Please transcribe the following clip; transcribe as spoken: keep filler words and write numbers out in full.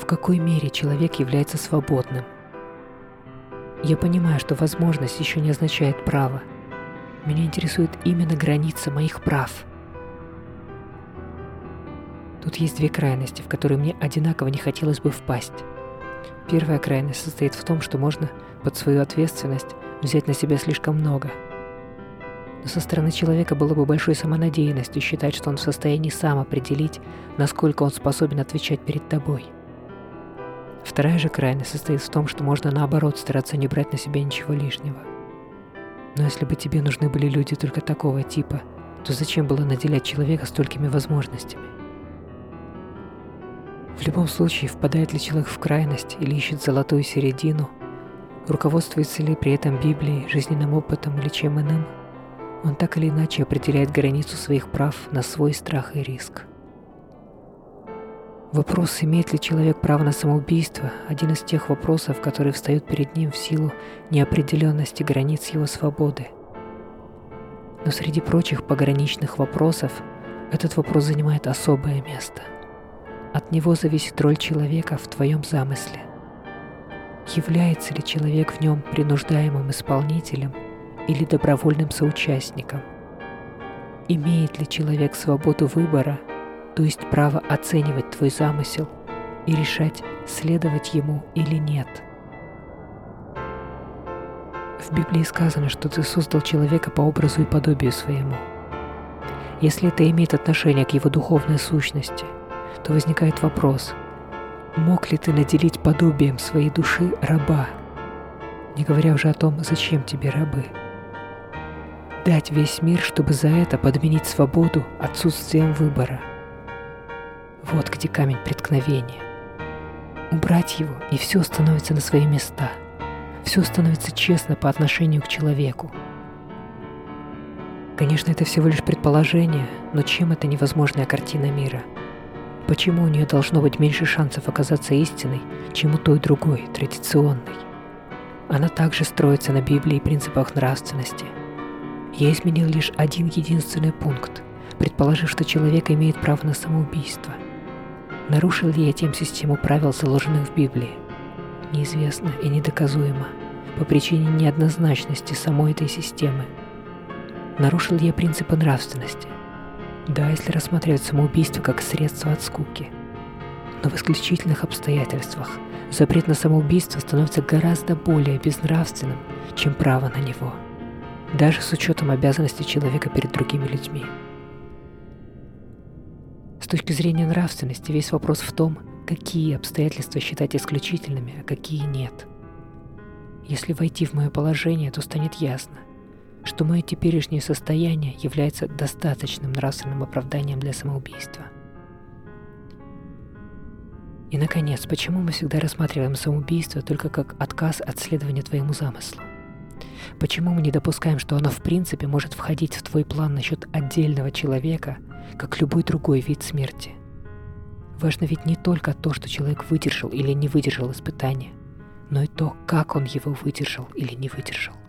В какой мере человек является свободным? Я понимаю, что возможность еще не означает право. Меня интересует именно граница моих прав. Тут есть две крайности, в которые мне одинаково не хотелось бы впасть. Первая крайность состоит в том, что можно под свою ответственность взять на себя слишком много. Но со стороны человека было бы большой самонадеянностью считать, что он в состоянии сам определить, насколько он способен отвечать перед тобой. Вторая же крайность состоит в том, что можно наоборот стараться не брать на себя ничего лишнего. Но если бы тебе нужны были люди только такого типа, то зачем было наделять человека столькими возможностями? В любом случае, впадает ли человек в крайность или ищет золотую середину, руководствуется ли при этом Библией, жизненным опытом или чем иным, он так или иначе определяет границу своих прав на свой страх и риск. Вопрос, имеет ли человек право на самоубийство, один из тех вопросов, которые встают перед ним в силу неопределенности границ его свободы. Но среди прочих пограничных вопросов этот вопрос занимает особое место. От него зависит роль человека в твоем замысле. Является ли человек в нем принуждаемым исполнителем или добровольным соучастником? Имеет ли человек свободу выбора, то есть право оценивать твой замысел и решать, следовать ему или нет? В Библии сказано, что ты создал человека по образу и подобию своему. Если это имеет отношение к его духовной сущности, то возникает вопрос, мог ли ты наделить подобием своей души раба, не говоря уже о том, зачем тебе рабы? Дать весь мир, чтобы за это подменить свободу отсутствием выбора. Вот где камень преткновения. Убрать его, и все становится на свои места. Все становится честно по отношению к человеку. Конечно, это всего лишь предположение, но чем это невозможная картина мира? Почему у нее должно быть меньше шансов оказаться истиной, чем у той другой, традиционной? Она также строится на Библии и принципах нравственности. Я изменил лишь один единственный пункт, предположив, что человек имеет право на самоубийство. Нарушил ли я тем систему правил, заложенных в Библии? Неизвестно и недоказуемо, по причине неоднозначности самой этой системы. Нарушил ли я принципы нравственности? Да, если рассматривать самоубийство как средство от скуки. Но в исключительных обстоятельствах запрет на самоубийство становится гораздо более безнравственным, чем право на него, даже с учетом обязанностей человека перед другими людьми. С точки зрения нравственности весь вопрос в том, какие обстоятельства считать исключительными, а какие нет. Если войти в мое положение, то станет ясно, что мое теперешнее состояние является достаточным нравственным оправданием для самоубийства. И, наконец, почему мы всегда рассматриваем самоубийство только как отказ от следования твоему замыслу? Почему мы не допускаем, что оно в принципе может входить в твой план насчет отдельного человека, как любой другой вид смерти? Важно ведь не только то, что человек выдержал или не выдержал испытания, но и то, как он его выдержал или не выдержал.